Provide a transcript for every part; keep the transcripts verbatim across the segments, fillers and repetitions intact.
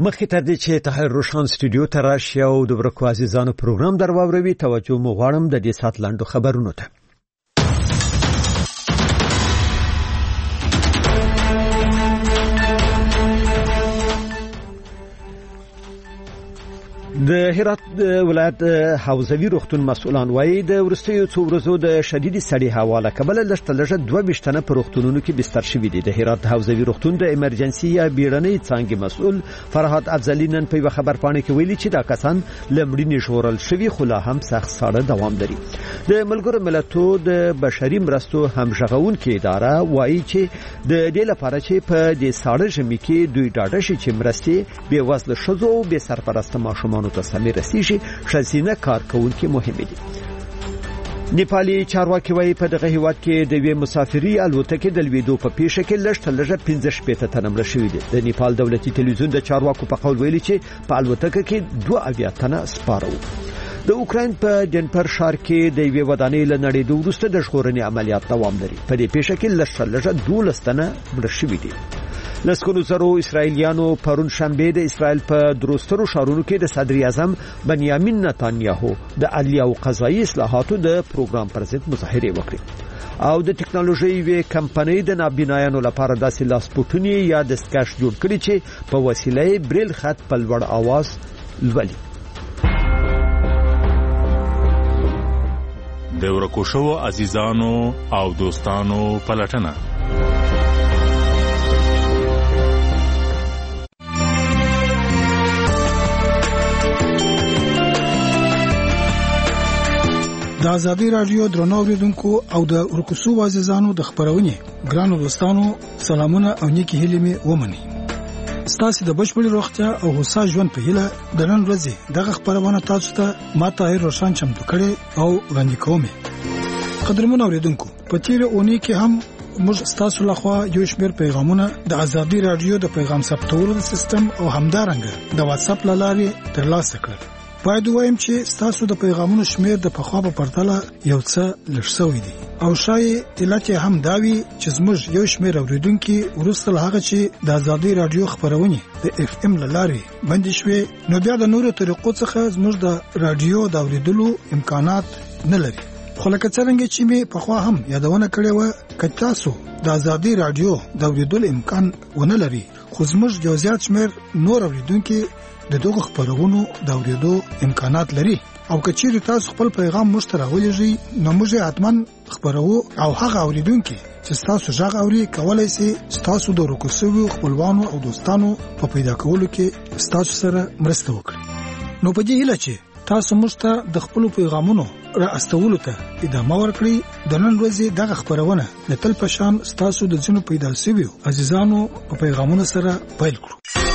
مخکې تر دې چې طاهر روشان سټوډیو ته راشي او د ورکو عزیزانو پروګرام درواوروي توجه مو غواړم د دې سات لاندو خبرونو ته. د هرات ولایت حوزوي روغتون مسؤلان وایي د ورستیو څو ورځو د شدید سړی حواله کبل لږ لږ دوه بشتنه په روغتونونو کې بستر شوي دي. د هرات حوزوي روغتون د امرجنسي یا بیړنۍ څانګې مسؤل فرهاد افضلی نن په خبر پاڼه کې ویلي چې دا کسان لمړینې شورل شوي خو لا هم سخت ساړه دوام لري. د ملګرو ملتونو د بشري مرستو همغږون کې اداره وایي چې د دې لپاره چې په دې ساړه ژمي کې دوی ډاډه شي چې مرستې به وزله شذو او به سرپرست ماشومان ته سمې رسیږي شزینه کارکونکي مهم دي. نیپالي چارواکي وایي په دغه هیواد کې د وی مسافري الوتکې د لویدو په پیښه کې لږ تر لږه پنځه شپېته تنه مړه شوي دي. د نیپال دولتي تلویزیون د چارواکو په قول ویلي چې په الوتکه کې دوه اویا تنه سپاره وو. د اوکراین په ډنپر ښار کې د یوې ودانۍ له نړېدو وروسته د ژغورنې عملیات دوام لري. په دې پیښه کې لږ تر لږه دولس تنه مړه شوي دي. لسکونو زرو اسرائیلیانو پرون شنبه د اسرائیل په دروسترو شهرونو کې د صدر اعظم بنیامین نتانیاهو د عدلیه او قضایي اصلاحاتو د پروګرام پر ضد مظاهره وکړه. او د ټکنالوژي وی کمپنۍ د نابینایانو لپاره داسې لاسپوټونی یا دستکش جوړ کړي چې په وسیله بریل خط په لوړ आवाज لولي. د ورکو شو عزیزانو او دوستانو پلټنه د ازادي رادیو درنو اوریدونکو او د ورکوسو عزیزانو د خبرونه ګرانو دوستانو سلامونه او نیکی هیلې می ومني. ستاسو د بشپړي روغتیا او هوسا ژوند په هیله د نن ورځې دغه خبرونه تاسو ته ما طاهر روشان چمتو کړي او وړاندې کوم. قدرمن اوریدونکو په تیر اونۍ کې هم موږ تاسو لخوا یو شمېر پیغامونه د ازادي رادیو د پیغام ثبتولو سیستم او همدارنګه د واتس اپ لارې ترلاسه کړل. باید وایم چې تاسو د پیغامونو شمیر د پخوا په پرتله یو څه لږ شوی دی او شاید علت هم داوي چې زموږ یو شمیر اوریدونکو ورسره هغه چې د ازادي رادیو خبرونه د اف ام لارې باندې شوي نو بیا د نورو طریقو څخه زموږ د رادیو د اوریدلو امکانات نه لري. خو لکه څنګه چې می پخوا هم یادونه کړې و ک تاسو د ازادي رادیو د اوریدلو امکان ونه لري خو زموږ یو زیات شمیر نور اوریدونکو د دغه خبرونو د اوریدو امکانات لري او کچېر تاسو خپل پیغام مشترک ولېږئ نو موږ حتمان خبرو او هغه اوریدونکو چې تاسو ژغ اوري کولای شي تاسو د ورکوسو خپلوانو او دوستانو په پیدا کولو کې تاسو سره مرسته وکړي. نو په دې هیله چې تاسو مشته د خپل پیغامونو را استولو ته ادامه ورکړي د نن ورځې دغه خبرونه د تل پشان تاسو د ځینو پیدا شویو عزیزانو په پیغامونو سره پیل کړو.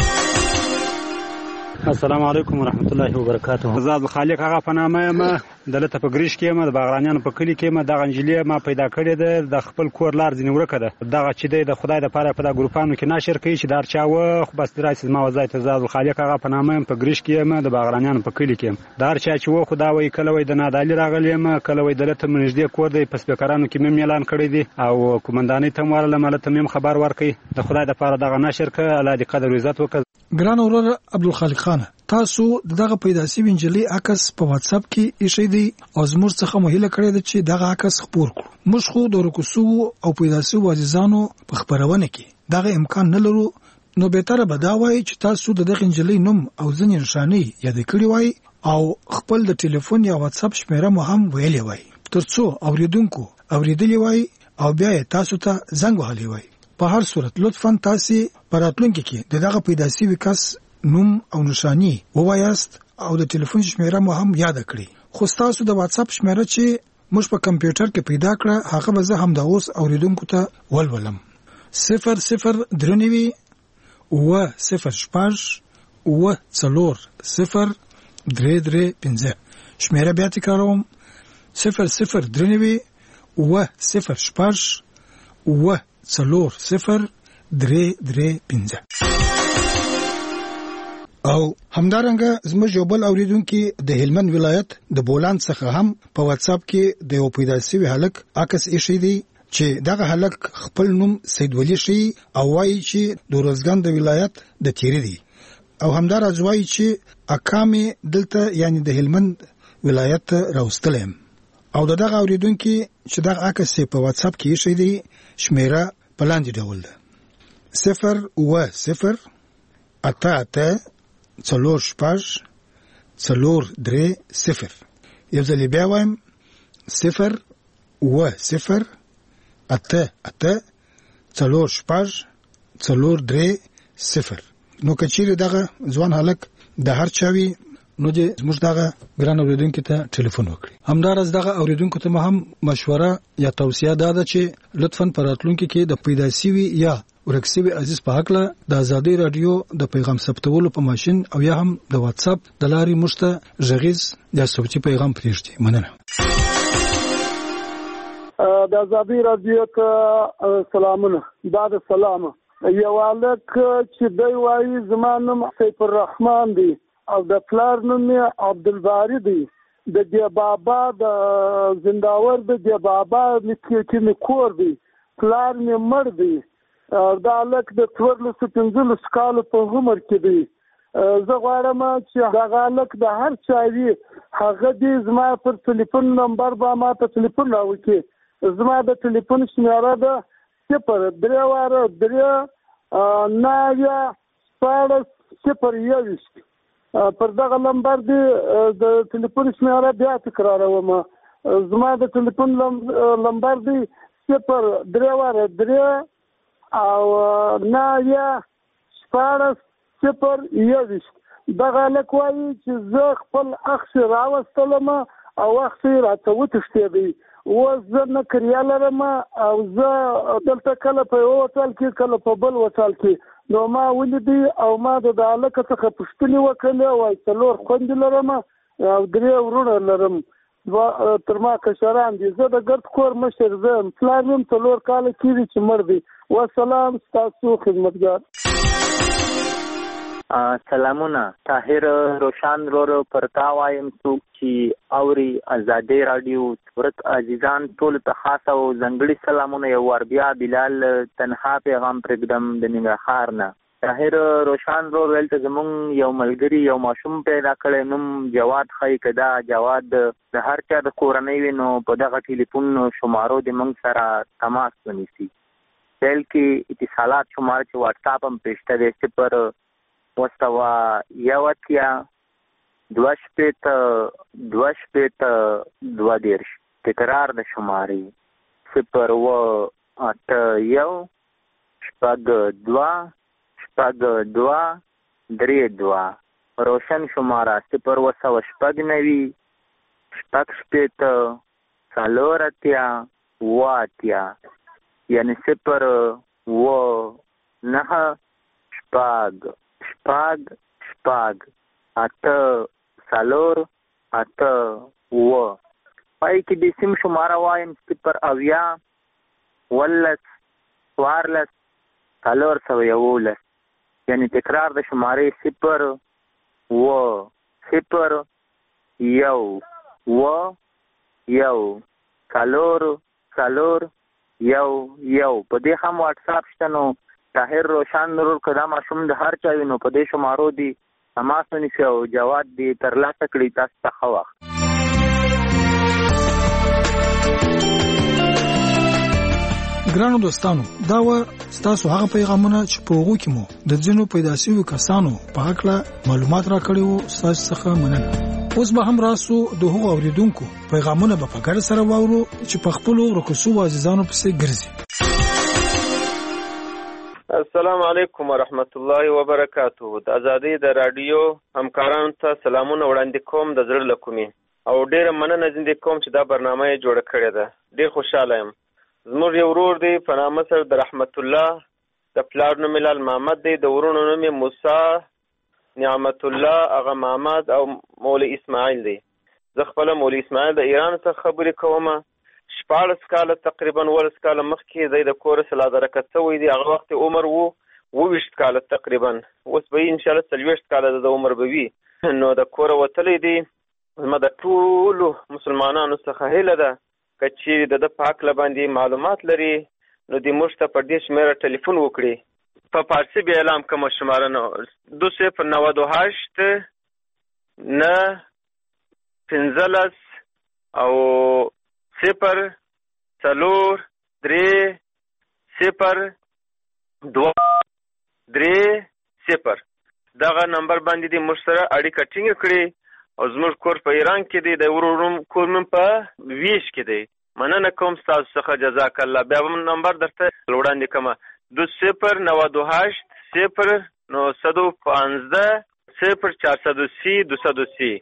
السلام علیکم ورحمت الله وبرکاته. زاد خالق هغه پنامه ما دلته په ګریش کې ما د باغرانیانو په کلی کې ما د انجلیه ما پیدا کړې ده د خپل کور لار ځنی ورکه ده دغه چې د خدای د پاره په د ګروپانو کې ناشر کوي چې دار چاوه خو بس دراسه ما وځای ته زاد خالق هغه پنامه په ګریش کې ما د باغرانیانو په کلی کې دار چا چې و خدا وای کله وای د نادالی راغلی ما کله وای دلته منځدې کور دی په سپیکرانو کې مې اعلان کړی دی او کومندانۍ ته مورله ملته مې خبر ورکړي د خدای د پاره دغه ناشر ک الله دې قدر عزت وکړي. ګران اورور عبدالخالق خان تاسو دغه پیدا شوی انجلی عکس په واتس اپ کې ایښی دی او زموږ څخه مهله کړی دی چې دغه عکس خپور کړو. موږ خو د ورکوسو او پیدا شوی عزیزانو په خبرونه کې دغه امکان نه لرو نو به تر به دا وایي چې تاسو دغه انجلی نوم او ځنې نشانی یاد کړی وای او خپل د ټلیفون یا واتس اپ شمیره مو هم ویلې وای ترڅو اوریدونکو اوریدلی وای او بیا تاسو ته زنګ وهلی وای. په هر صورت لطفاً تاسو پراتلونکو کې دغه پیدا شوی کس نوم او نشانی ووایاست او د ټلیفون شمیره مو هم یاد کړئ. خو تاسو د واتس اپ شمیره چې موږ په کمپیوټر کې پیدا کړه هغه به زه هم د اوس اوریدونکو ته ولولم. صفر صفر درنوي و صفر شپږ و څلور صفر درې درې پنځه شمیره بیا تکراروم صفر صفر درنوي و صفر شپږ و څلور صفر درې درې پنځه. او همدارنګه زموږ یو بل اوریدونکو د هلمند ولایت د بولان څخه هم په واتس اپ کې د یو پیدا شوی هلک عکس ایښی دی چې دغه هلک خپل نوم سید ولی شي او وایي چې د روزګان د ولایت د تیری دی. او همدار ازوای چې اکامې دلته یعنی د هلمند ولایت راوستلم او دغه اوریدونکو چې دغه عکس په واتس اپ کې شي دی شمیره پلاندې ډول ده صفر و صفر اته اته څلور شپږ څلور درې صفر یو ځل بیا وایم صفر و صفر اته اته څلور شپږ څلور درې صفر نو کچیر دغه ځوان هلک د هر چاوي نو دې زموږ دغه ګران اوریدونکو ته ټلیفون وکړي همدارس دغه اوریدونکو ته هم مشوره یا توصیه ده چې لطفاً پراتلونکو کې د پیدا سوي یا ورکسوي عزیز په حق له د ازادي رادیو د پیغام ثبتولو په ماشين او یا هم د واتس اپ د لارې مشته ژغیز یا صوتي پیغام پریږدي مننه د ازادي رادیو ته سلامونه بعد سلام یو الک چې دی وایي زمانم سیف الرحمن دی او د پلار نوم عبدالباری دی د دی بابا د زنداور د دی بابا لیکي کور دی پلار می مړ دی دا الک د څوارلس پنځلس کال په عمر کې دی زه غواړم چې هغه الک د هر چا وي هغه دې زما پر ټلیفون نمبر به ما ته ټلیفون راوکړي زما د ټلیفون شمیره ده صفر درې واره درې ناویا شپاړس صفر یویشت پر دغه نمبر دی د ټلیفون شمیره بیا تکراروم زما د ټلیفون نمبر دی صفر درې واره درې او ناویا شپاړس صفر یویشت دغه هلک وایي چې زه خپل اخ راوستلم او اخ راته وتښتېدی اوس زه نه کریا لرم او زه دلته کله په یو هوټل کې کله په بل هوټل کې نو ما ولیدی او ما د هلک څخه پوښتنې وکړلې وایي څلور خویندې لرم او درې وروڼه لرم تر ما کشران دي زه د ګرد کور مشر زه یم پلار یم څلور کاله کېږي چې مړ دی والسلام ستاسو خدمتګار سلامونه طاهر روشان رورو پرتا وایم څوک چې اوري ازادي رادیو ورک عزیزان ټول ته خاص او ځنګړي سلامونه یو ور بیا بلال تنها پیغام پرګدم د ننګرهار نه طاهر روشان رور ولته زمون یو ملګری یو ماشوم پیدا کړی نوم جواد خی کدا جواد د هر چا د کورنۍ وینو په دغه ټلیفون شمارو د موږ سره تماس ونیسي دل کې اتصالات شمار چې واتس اپ هم پېشته دی صفر وستوا یواتیا دوه شپېته دوه شپېته دوه دېرش تکرار د شمارې صفر اوه اته یو شپږ دوه شپږ دوه درې دوه روشن شماره صفر اوه سوه شپږ نوي شپږ شپېته څلور اتیا اوه اتیا یعنې صفر اوه نهه شپږ شپږ شپږ اته څلور اته اوه پای کې د سیم شماره وایم صفر اویا ولس څوارلس څلور سوه یولس یعنې تکرار د شمارې صفر اوه صفر یو اوه یو څلور څلور یو یو په دې هم واتس اپ شته نو طاهر روشان نور کدا ماشوم د هر چا وینو په دې شمارو دی تماس ونیسي او جواد دی ترلاسه کړي تاسو ته ښه وخت ګرانو دوستانو دا و ستاسو هغه پیغامونه چې په هغو کې مو د ځینو پیدا شویو کسانو په هکله معلومات راکړي وو ستاسو څخه مننه اوس به هم راسو د هغو اوریدونکو پیغامونه به په ګډه سره واورو چې په خپلو رکوسو عزیزانو پسې ګرځي السلام علیکم ورحمت الله وبرکاته د ازادي د رادیو همکارانو ته سلامونه وړاندې کوم د زړه له کومې او ډیره مننه زنده کوم چې دا برنامه یې جوړه کړې ده ډیر خوشاله یم زموږ یو ورور دی په نامه سره د رحمت الله د پلار نوم لال محمد دی د ورونو نوم موسی نعمت الله هغه محمد او مولوی اسماعیل دی زه خپل مولوی اسماعیل د ایران څخه خبرې کوم شپاړس کاله تقریبا ولس کاله مخکې دی د کور سلا درکت شوی دی هغه وخت عمر وو اوویشت کاله تقریبا اوس به ان شاء الله څلوېښت کاله د عمر به وي نو د کور وتلی دی زما د ټولو مسلمانانو څخه هیله ده که چیرې د ده په هکله باندې معلومات لري نو دې موږ ته په دې شمېره ټلیفون وکړي په فارسی بیا اعلام کوم شماره نو دو صفر نود و هشت نه پنځلس او صفر څلور درې صفر دوه درې صفر دغه نمبر باندې دې موږ سره اړیکه ټینګه کړي او زموږ کور په ایران کې دی د ورور کور مې په ویش کې دی. مننه کوم ستاسو څخه جزاک الله. بیا هم نمبر درته وړاندې کوم دو صفر نود و هشت صفر نهصد و پانزده صفر چهارصد و سی دویست و سی.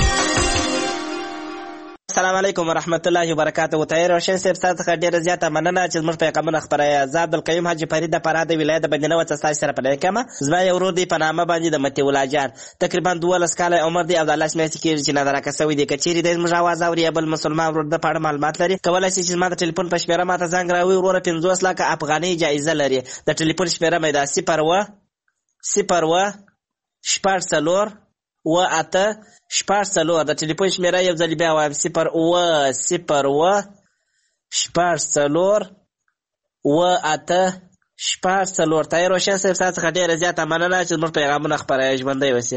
السلام علیکم ورحمت الله وبرکاته. طاهر روشن صاحب تاسو څخه ډیره زیاته مننه چې زموږ پیغامونه خپروي. زه عبدالقیوم حاجي فرید د فراه د ولایت بندنه و تاسو سره پناه کوم. زما یو ورور دی په نامه باندې د متي الله جان تقریبا دولس کاله عمر دی او د الله سمې کې چې نظر راکسوي دی کچيري د زموږ आवाज اوري بل مسلمان ورور د پاړه معلومات لري کولای شي چې ما د ټلیفون په شمیره ماته زنګ راوي ورور پنځوس لک افغاني جایزه لري. د ټلیفون شمیره مې دا صفر و صفر و شپږ څلور و اته شپږ څلور. د ټلیفون شمیره یو ځل بیا وایم صفر و صفر و شپږ څلور و اته شپږ څلور. طاهر روشن صاحب تاسو څخه ډیره زیاته مننه چې زموږ پیغامونه خپروي. ژوندی اوسئ.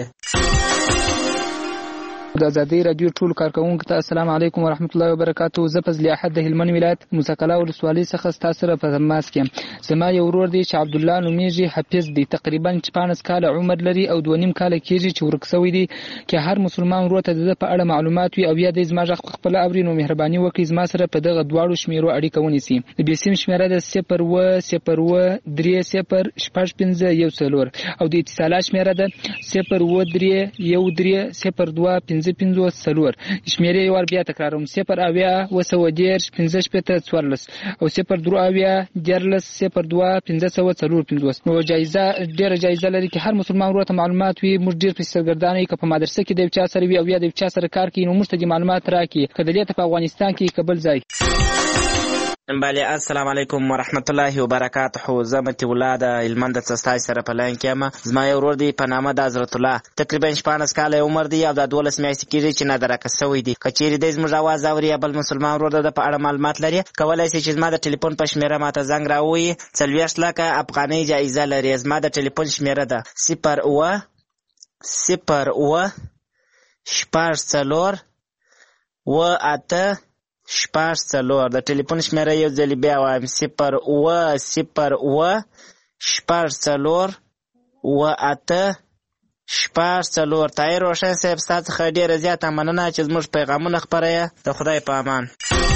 د ازادي رادیو ټول کارکونکو ته السلام علیکم ورحمت الله وبرکاته. زه فضل احد د هلمند ولایت مسکلا ولسوالۍ څخه تاسو سره په تماس کې. زما یو ورور دی چې عبد الله نومیږي حفظ دی تقریبا شپږ کاله عمر لري او دوه نیم کاله کېږي چې ورک شوی دی. که هر مسلمان ورور ته د په اړه معلومات وي او یا د زما ځخ خپل اوري نو مهرباني وکړئ زما سره په دغه دواړو شمیرو اړیکه ونیسي. د بیسیم شمیره د صفر و صفر و درې صفر شپږ پنځه یو څلور او د اتصالات شمیره د صفر و درې یو درې صفر دوه پنځه پنځوس څلور. شمیرې یو بیا تکراروم صفر اویا و سوه دېرش پنځه شپېته څوارلس او صفر درې اویا دیارلس صفر دوه پنځه سوه څلور پنځوس. نو جایزه ډېره جایزه لري چې هر مسلمان ورور ته معلومات وي. موږ ډېر په سرګردانۍ که په مدرسه کې د چا سره وي او یا د چا سره کار کوي نو موږ ته د معلومات راکړي که دلته په افغانستان کې کبل ځای. بله السلام علیکم ورحمت الله وبرکاته. زه متي الله د هلمند څخه سره په لاین کې یم. زما یو ورور دی په نامه د حضرت الله تقریبا شپږ کاله عمر دی او د دولس میاشتې کېږي چې نظر راکسوی دی. که چیرې د زموږ आवाज اوري بل مسلمان ورور د په اړه معلومات لري کولای شي چې زما د ټلیفون په شمیره ماته زنګ راووي. څلوېښت لکه افغانۍ جایزه لري. زما د ټلیفون شمیره ده صفر اوه صفر اوه شپږ څلور و اته شپږ څلور. د ټلیفون شمیره یو ځل بیا وایم صفر اوه صفر اوه شپږ څلور و اته شپږ څلور. طاهر روشن صاحب ستاسو څخه ډېره زیاته مننه چې زموږ پیغامونه خپروي. د خدای په امان.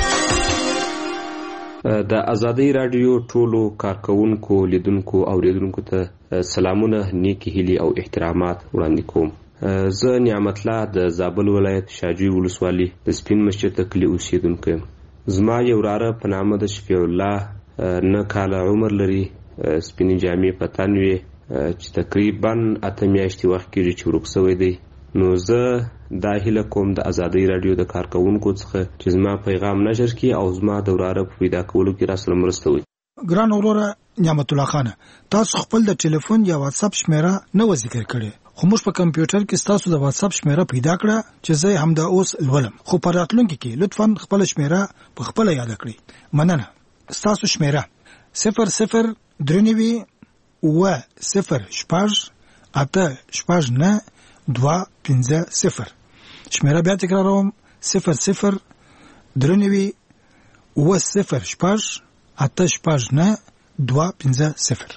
د ازادۍ رادیو ټولو کارکونکو لیدونکو اوریدونکو ته سلامونه نیکی هیلي او احترامات وړاندې کوم. زه نعمت الله د زابل ولایت شاجوی ولسوالۍ د سپین مسجد د کلي اوسیدونکی یم. زما یو وراره په نامه د شفیع الله نه کاله عمر لري. سپینې جامې په تن وې چې تقریبا اته میاشتې وخت کېږي چې ورک شوی دی. نو زه دا هیله کوم د ازادۍ رادیو د کارکونکو څخه چې زما پیغام نشر کړي او زما د وراره په پیدا کولو کې راسره مرسته وکړي. ګران وروره نعمت الله خان تاسو خپل د ټلیفون یا واتس اپ شمیره نه و ذکر کړي خو موږ په کمپیوټر کې تاسو د واتس اپ شمیره پیدا کړه چې زه هم دا اوس لولم. خو په راتلونکي کې لطفا خپل شمیره په خپل یاد کړئ. مننه. تاسو شمیره صفر صفر درنوي و صفر شپږ اته شپږ نه دوه پنځه صفر. شمیره بیا تکراروم صفر صفر درنوي و صفر شپږ اته شپږ نه دوه پنځه صفر.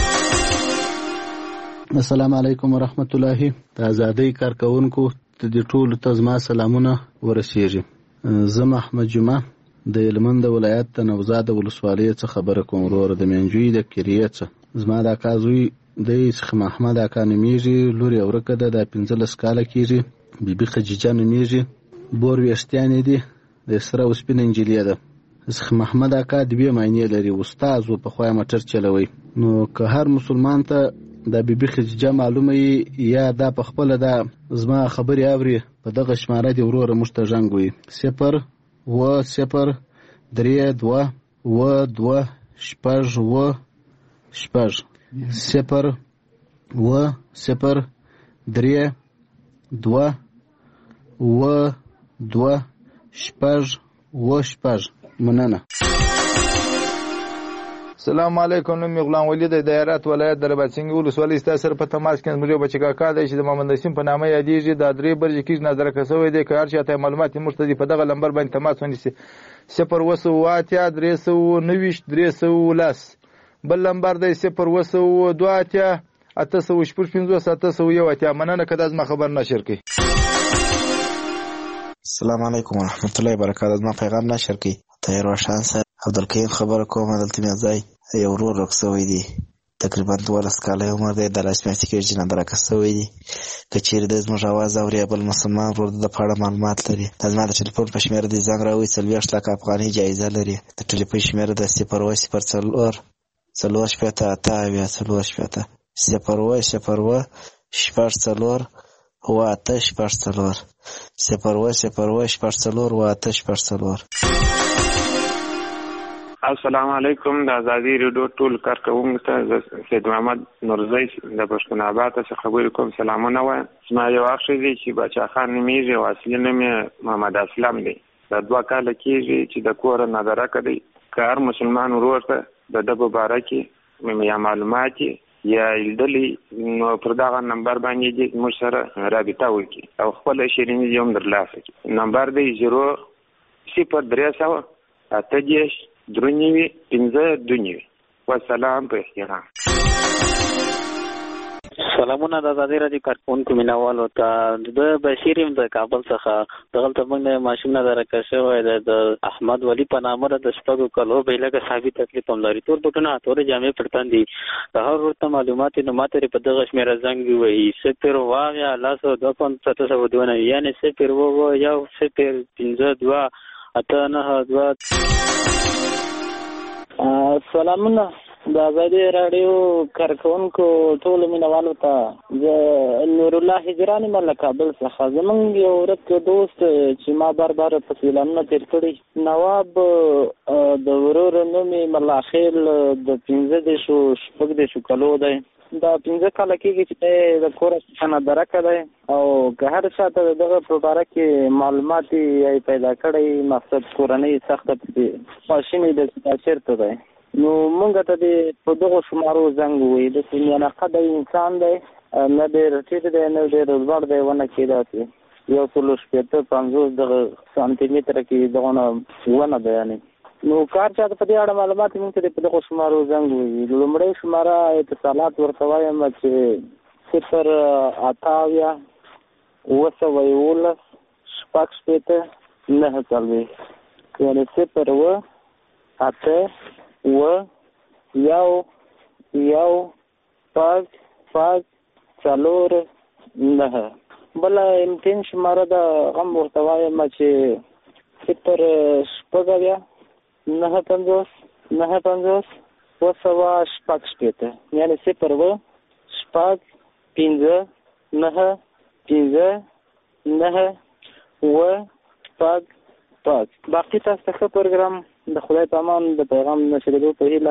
السلام علیکم ورحمت الله. د ازادۍ کارکونکو ته د ټولو ته زما سلامونه ورسیږي. زه محمد جمعه د هلمند ولایت د نوزاد ولسوالۍ څخه خبره کوم. ورور د منجوی د کریې څخه زما د اکا زوی د څخه محمد اکا نومیږي. لور یې ورکه ده د پنځلس کاله کېږي. بیبي خدیجه نومیږي. بور ویښتانې دي د سره اوسپنه نجلۍ ده. څخه محمد اکا دوې معنی لري. استاد و پخوا موټر چلوي. نو که هر مسلمان ته دا بیبي خدیجه معلومه یا دا په خپل دا زما خبرې اوري په دغه شماره دی وروره موږ ته زنګ وي صفر و صفر درې دوه و دوه شپږ و شپږ صفر و صفر درې دوه و دوه شپږ و شپږ. مننه. السلام علیکم. نوم غلام ولی د دایرات ولایت دربڅنګ ولسوالۍ ستاسو سره په تماس کې زموږ بچی کاکا دی چې د محمد نسیم په نامه یادېږي. د درې برج کې نظر کسوي دی که هر چاته معلومات مرتدي په دغه نمبر باندې تماس ونیسي صفر وسو اتیا درې سو نويش درې سو لس. بل نمبر دی صفر وسو دوه اتیا اته سو شپږ پنځوس اته سو یو اتیا. مننه که دا زما خبر نشر کړي. السلام علیکم ورحمت الله وبرکاته. زما پیغام نشر کړي. ته روشن سره عبدالکریم خبر کوم. دلته مې ځای یو ورور رخصوي دي تقریبا دولس کاله عمر دی. د لاس میاشتې کې چې نندره کسوي دي که چیرې د زموږ اواز اوري بل مسلمان ورور د پاړه معلومات لري د زما د ټلیفون په شمیره دی زنګ راوي څلوېښت لکه افغانۍ جایزه لري. د ټلیفون شمیره د صفر اوه صفر څلور څلور شپېته اته اویا څلور شپېته صفر اوه صفر اوه شپږ څلور اوه اته شپږ څلور صفر اوه صفر اوه شپږ څلور اوه اته شپږ څلور. السلام علیکم. د ازادي ریډیو ټول کارکوونکو ته سید محمد نورزی د پښتون آباد څخه خبرې کوم. سلامونه وایم. زما یو اخ دی چې بچا خان نومیږي او اصلي نوم یې محمد اسلم دی. دا دوه کاله کېږي چې د کوره نظره کوي که هر مسلمان ورور ته د ده په باره کې یا معلومات یا لیدلي نو پر دغه نمبر باندې دې موږ سره رابطه وکړي او خپله شیریني دې هم ترلاسه کړي. نمبر دی زیرو صفر درې سوه اته دېرش درې نوي پنځه دوه نوي. والسلام په احترام. سلامونه د ازادي راډیو کارکونکو مینوالو ته. د بشیر یم د کابل څخه. دغلته موږ ماشوم نظر کړی دی د احمد ولی په نامه د شپږو کالو به لږ صحابي تکلیف هم لري. تور بوټونه تورې جامې پر تن دي. د هر ورته معلومات نو ماته په دغه شمیره زنګ ووهي صفر اوه لس دوه پنځه اته سوه دوه نوي یعنې صفر اوه یو صفر پنځه دوه اته نهه دوه. سلامونه د ازادي راډیو کارکونکو ټولو مینوالو ته. زه نور الله هجراني یم له کابل څخه. زمونږ یو ورک دوست چې ما بار بار په اعلانونه تېر کړي نواب د ورور نوم یې ملا خیل د پنځه دېرشو شپږ دېرشو کالو دی. دا پنځه کاله کېږي چې دی د کوره څخه نادرکه دی او که هر چا ته د دغه په باره کې معلومات یې پیدا کړی مقصد کورنۍ سخته پسې خواشینی دی چې دا چېرته دی نو مونږ ته دې په دغو شمارو زنګ ووایي. داسې میانقده انسان دی نه ډېر ټیټ دی نه ډېر لوړ دی ونه کې داسې یو سلو شپېته پنځوس دغه سانتي متره کې دغونه ونه دی. یعنې نو کار چا ته په دې اړه معلومات مونږ ته په دغو شمارو زنګ ووایي. لومړی شماره اتصالات ورته وایم چې صفر اته اویا اوه سوه یولس شپږ شپېته نهه څلوېښت یعنې صفر اوه اته و یو یو پاک پاک څلور نهه. بله امتین شماره د غم ورته وایم چې صفر شپږ اویا نهه پنځوس نهه پنځوس اوه سوه شپږ شپېته یعنې صفر اوه شپږ پنځه نهه پنځه نهه اوه شپږ پاک. باقي تاسو ته ښه پروګرام د خدای په امان د پیغام نشریدو په هیله.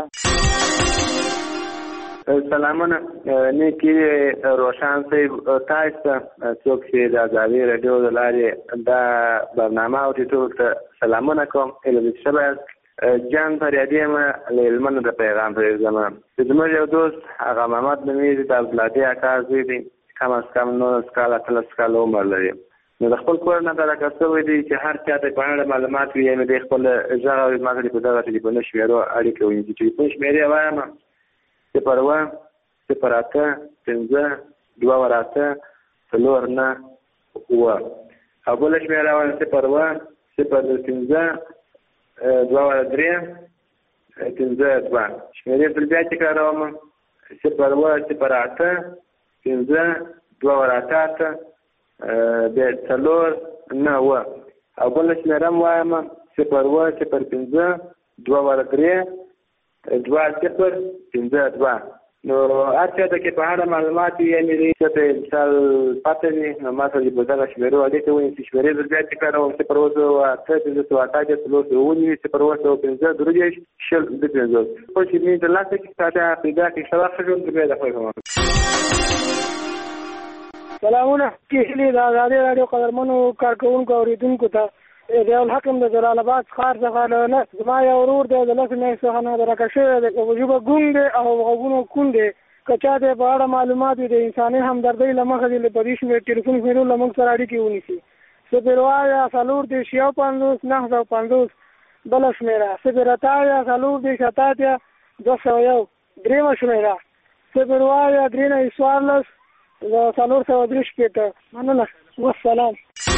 سلامونه. نیکي روشن صاحب تاسو ته څوک چې د ازادي راډیو د لارې دا برنامه اوري ټول ته سلامونه کوم. علمي شبه جان فریادي یم له هلمند د پیغام پرېږدم. زموږ یو دوست هغه محمد نومیږي د عبدالهادي اکا زوی دی. کم از کم نولس کاله اتلس کاله عمر لري. نو د خپل کور نه درکه شوی دی چې هر چا ته په اړه معلومات وي نو د خپل غږ او ما ته په دغه ټلیفون شمیرو اړیکه ونیسي. ټلیفون شمیرې وایم صفر اوه صفر اته پنځه دوه ور اته څلور نه اوه او بله شمیره وایم صفر اوه صفر پنځه دوه ور درې پنځه دوه. شمیرې بل بیا تکراروم صفر اوه صفر اته پنځه دوه ور اته اته د څلور نه اوه او بله شمیره م وایم صفر اوه صفر پنځه دوه ور درې دوه صفر پنځه دوه. نو هر چا ته کې په اړه معلومات وي یعنې څه ته مثال پته وي نو ما ته په دغه شمیرو اړیکه ونیسي. شمیرې زه بیا تکراروم صفر اوه سوه اته پنځه سوه اته اتیا څلور سوه اووه نوي صفر اوه سوه پنځه درې دېرش شل دوه پنځوس. خپل شیریني ترلاسه کړي تا ته پیدا کړي. ښه وخت ښه ژوند بیا د خدای په امان. سلامونه. کې هیلې د ازادي راډیو قدرمنو کارکوونکو اورېدونکو ته ضیاء الحق د جلال آباد ښار څخه له زما یو ورور دی د لس میاشتو څخه نه درکه شوی دی په ژبه ګونګ دی او غوږونه کوڼ دی که چا دی په اړه معلومات وي د انساني همدردۍ له مخې دې په دې شمېر ټلیفون شمېرو له موږ سره اړیکې ونیسي. صفر اویا څلور دېرش یو پنځوس نهه سوه پنځوس بله شمېره، صفر اته اویا څلور دېرش اته اتیا دوه سوه یو درېیمه شمېره، صفر اویا درې نوي څوارلس څلور سوه درې شپېته. مننه، والسلام.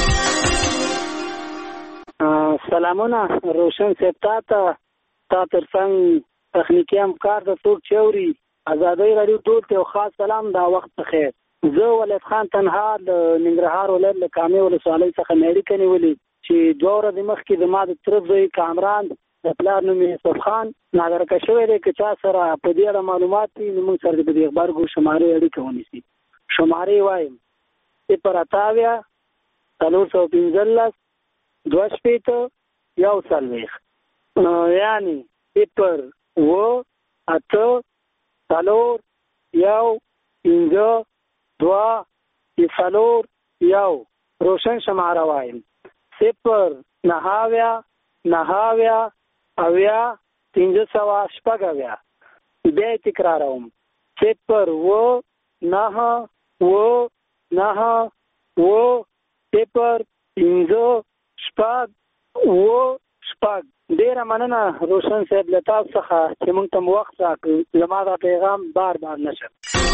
سلامونه روشن صاحب، تا ته تا تر څنګ تخنیکي همکار ته څوک چې اوري ازادۍ راډیو ټول ته یو خاص سلام، دا وخت بخیر. زه ولید خان تنها د ننګرهار ولایت له کامې ولسوالۍ څخه مې اړیکه نیولې چې دوه ورځې مخکې زما د تره زوی کامران د پلار نوم یې یوسف خان نادرکه شوی دی. که چا سره په دې اړه معلومات وي نو موږ سره د دې غبرګو شمارې اړیکه ونیسي. شمارې وایم صفر اته اویا څلور سوه پنځلس دوه شپېته یو څلوېښت، یعنې صفر اوه اته څلور یو پنځه دوه څلور یو. روشن شماره وایم صفر نهه اویا نهه اویا اویا پنځه سوه شپږ اویا. بیا یې تکراروم صفر اوه نهه اوه نهه اوه صفر پنځه شپږ اوه شپږ. ډېره مننه روشن صاحب له تاسو څخه چې موږ ته وخت راکړ. زما دا پیغام بار بار نشر.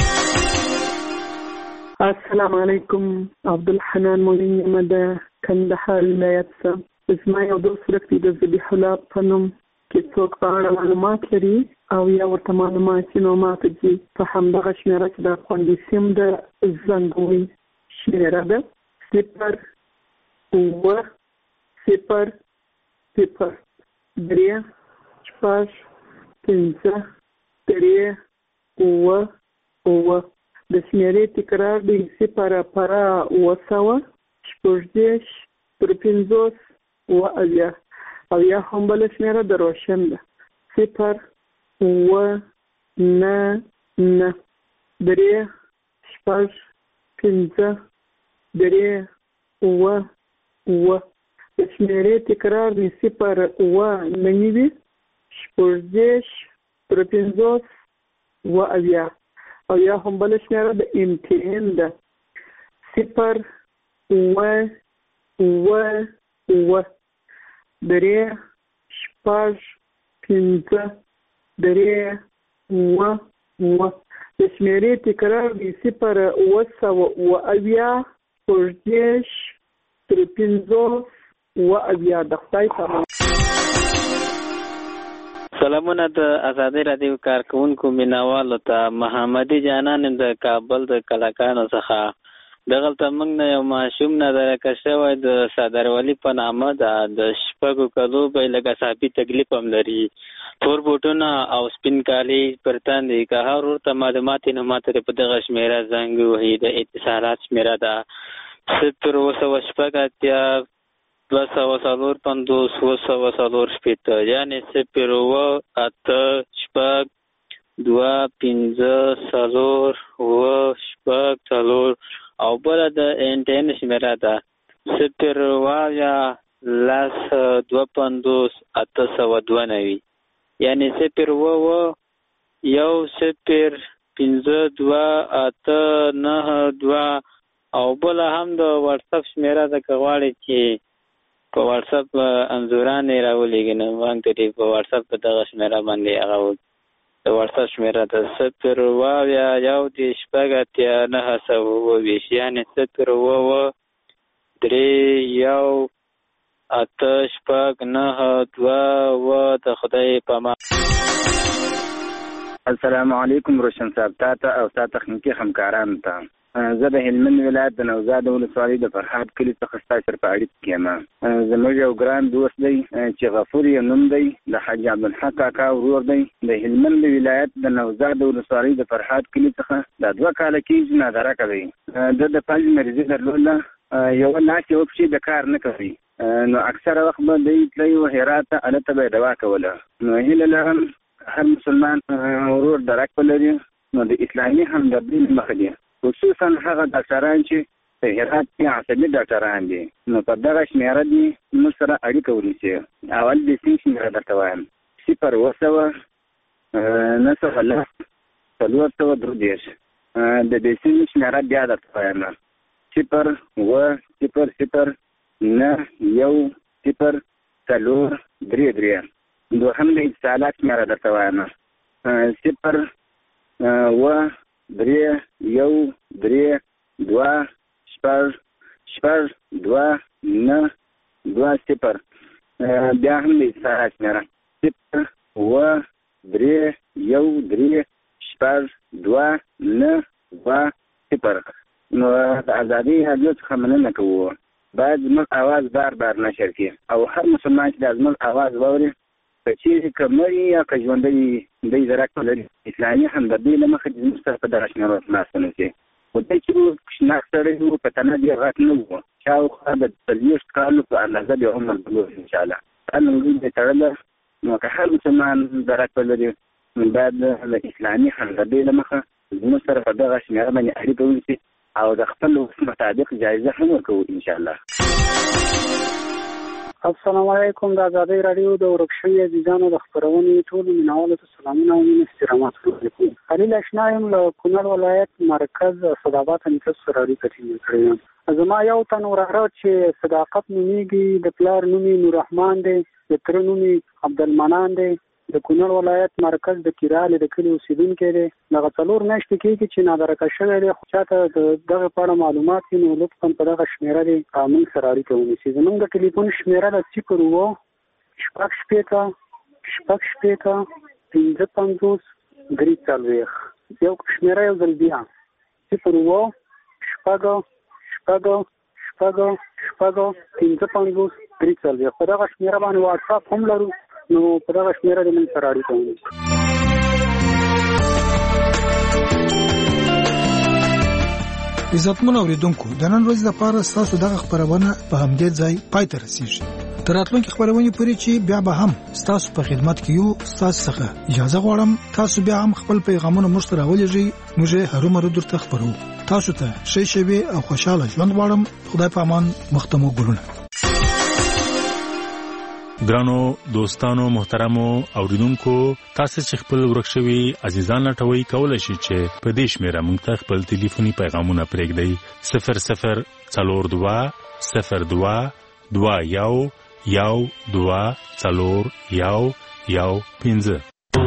السلام علیکم، عبدالحنان مولین یم د کندهار ولایت څخه. زما یو دوست ورک دی د ذبیح الله په نوم کې څوک په اړه معلومات لري او یا ورته معلومات نو ماته دي په همدغه شمېره چې د خوندي سیم د زنګوي شمېره ده صفر اوه صفر صفر درې شپږ پنځه درې اوه اوه. د شمېرې تکرار دی صفر پره اوه سوه شپږ دېرش تر پنځوس اوه اویا او یا هم بله شمېره د روشن ده صفر اوه نه نه درې شپږ پنځه درې اوه اوه. د شمېرې تکرار دی صفر اوه نه نوي شپږ دېرش تر پنځوس اوه اویا او یا هم بله شمېره د ام ټي ان ده صفر اوه اوه اوه درې شپږ پنځه درې اوه اوه. د شمېرې تکرار دی صفر اوه سوه اوه اویا شپږ دېرش تر پنځوس اوه اویا. د خدای پامان. سلامونه د ازادۍ راډیو کارکوونکو مینوالو ته، محمدي جانان د کابل د کلاکانو څخه. دغلته موږ نه یو ماشوم نادرکه شوی د صدرولي په نامه ده. د شپږو کلو به یې لږ اعصابي تکلیف هم لري. تور بوټونه او سپین کالي پر تن دي. که هر ورته معلومات یې نو ماته په دغه شمېره زنګ ووهي. د اتصالات شمېره ده صفر اوه سوه شپږ اتیا دوه سوه څلور پنځوس اوه سوه څلور شپېته، یعنې صفر اوه اته شپږ دوه پنځه څلور اوه شپږ څلور. او بله د انټین شمېره ده صفر اویا لس دوه پنځوس اته سوه دوه نوي، یعنې صفر اوه اوه یو صفر پنځه دوه اته نهه دوه. او بله هم د واټساپ شمېره ده، که غواړئ چې په واټساپ انځوران یې راولېږي نو موږ ته په واټساپ په دغه شمېره باندې هغه د واټساپ شمېره ده صفر اوه اویا یو دېرش شپږ اتیا نهه سوه اووه ویشت، یعنې صفر اوه اوه درې یو اته شپږ نهه دوه اوه. د خدای په امان. السلام علیکم روشن صاحب، تا ته او ستا تخنیکي همکارانو ته. زه د هلمند ولایت د نوزاد ولسوالۍ د فرهاد کلي څخه ستا سره په اړیکه کې یم. زموږ یو ګران دوست دی چې غفور یې نوم دی، د حاجي عبدالحق کاکا ورور دی. د هلمند ولایت د نوزاد ولسوالۍ د فرهاد کلي څخه دا دوه کاله کېږي نادرکه دی. ده د فلج مریضي درلوده، یوه لاس یوه پښې د کار نه کوي، نو اکثره وخت به دی تللی و هرات ته، هلته به یې دوا کوله. نو هیله لرم هر مسلمان ورور درک ولري نو د اسلامي همدردۍ له مخې دی، خصوصا هغه ډاکټران چې په هرات کې عصبي ډاکټران دي، نو په دغه شمیره دي موږ سره اړیکه ونیسي. اول د سیم شمیره درته وایم، صفر اوه سوه نهه سوه لس څلور سوه درې دېرش. د دې سیم شمیره بیا درته وایم، صفر اوه صفر صفر نه یو صفر څلور درې درې. دوهم د اتصالات شمیره درته وایم، صفر اوه درې یو درې دوه شپږ شپږ دوه نه دوه صفر. بیا هم د اتصالات شمیره، صفر اوه درې یو درې شپږ دوه نه دوه صفر. نو د ازادي راډیو څخه مننه کوو، باید زموږ اواز بار بار نشر کړي او هر مسلمان چې د زموږ اواز واوري، که چیرې که مړي یا که ژوندی دی درک لري، اسلامي همدردي له مخې زموږ سره په دغه شمیرو ناسته نه شي. خو دی چې شناخت سړی وو، په تنه ډېر غټ نه وو، شاوخوا د څلوېښت کالو په اندازه د عمر درلود انشاءالله. دا لنګۍ دی تړله، نو که هر مسلمان درک لري نو باید له اسلامي همدردۍ له مخه زموږ سره په دغه شمیره باندې اړیکه ونیسي او د خپل وس مطابق جایزه هم ورکوو انشاءالله. السلام علیکم. د ازادۍ راډیو د ورک شوي عزیزانو د خپرونې ټولو مینوالو ته سلامونه او مینې احترامات وکړم. خلیل اشنا یم له کونړ ولایت مرکز صداباد نیکه سره اړیکه ټینګه کړې یم. زما یو تن وراره چې صداقت نومیږي، د پلار نوم یې نوررحمان دی، د تره نوم یې عبدالمنان دی، د کونړ ولایت مرکز د کیرالې د کلي اوسېدونکی دی. دغه څلور میاشتې کېږي چې نادرکه شوی دی، خو چاته د دغه په اړه معلومات وي نو لطفا په دغه شمېره دی موږ سره اړیکه ونیسي. زموږ د ټلیفون شمېره ده صفر اوه شپږ شپېته شپږ شپېته پنځه پنځوس درې څلوېښت. یو شمېره یو ځل بیا، صفر اوه شپږ شپږ شپږ شپږ پنځه پنځوس درې څلوېښت. په دغه شمېره باندې واټساپ هم لرو، نو په دغه شمېره د موږ سره اړیکه ونیسي. عزتمن اوریدونکو، د نن ورځې لپاره ستاسو دغه خبرونه په همدې ځای پای ته رسیږي. تر راتلونکي خبرونې پورې چې بیا به هم ستاسو په خدمت کې یو، ستاسو څخه اجازه غواړم تاسو بیا هم خپل پیغامونه موږ ته راولېږئ، موږ یې هرومرو درته خپرو. تاسو ته ښې شېبې او خوشاله ژوند غواړم. خدای په امان. مخته مو ګلونه. ګرانو دوستانو محترمو اوریدونکو، تاسو چې خپل ورک شوي عزیزان لټوي، کولای شئ چې په دې شمیره موږ ته خپل ټلیفوني پیغامونه پرېږدئ. صفر صفر څلور دوه صفر دوه دوه یو یو دوه څلور یو یو پنځه.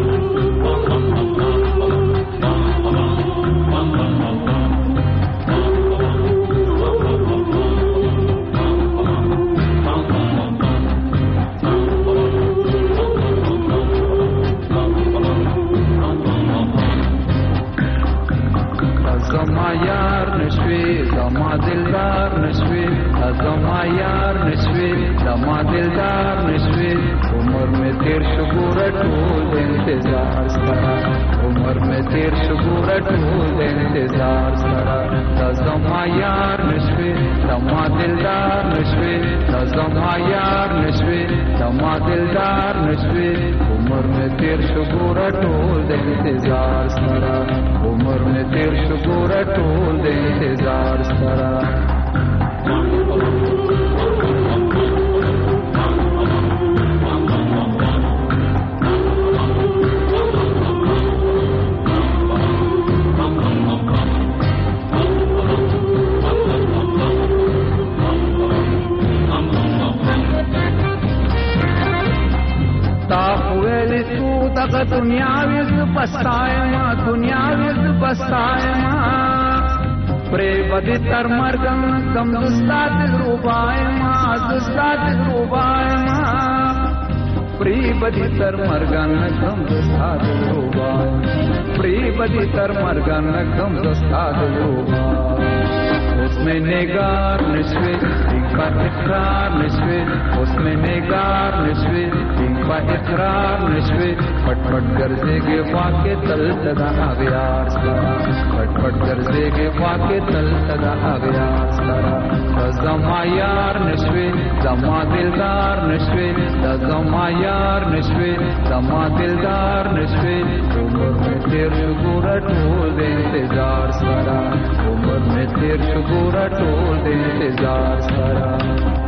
उसमें नेगार नशवे इकबा इकरार नशवे उसमें नेगार नशवे इकबा इकरार नशवे पटपट गरजेगे वाके तल तदा आव्यार सरा पटपट गरजेगे वाके तल तदा आव्यार सरा जमा यार नशवे जमा दिलदार नशवे जमा यार नशवे जमा दिलदार नशवे उम्र में तेरे गुरट हो दे इंतजार सरा उम्र में تیر شو ګوره ټول د انتظار سره